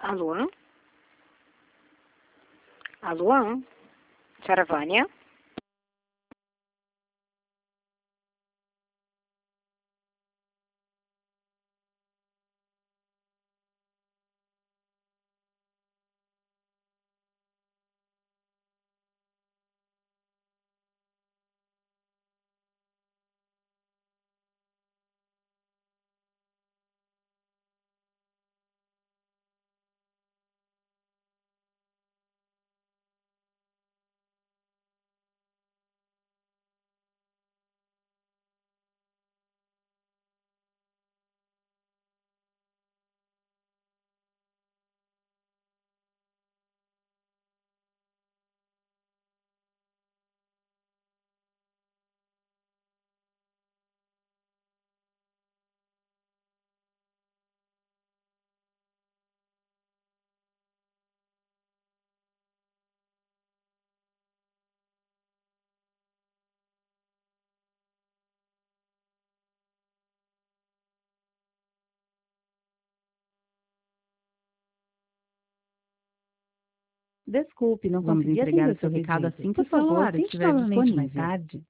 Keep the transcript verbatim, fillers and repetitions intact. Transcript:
Alô? Alô? Senhora Vânia? Desculpe, não Vamos consegui entregar atender o seu seu recado pedido. assim que Por o celular favor, tente estiver novamente mais disponível. tarde.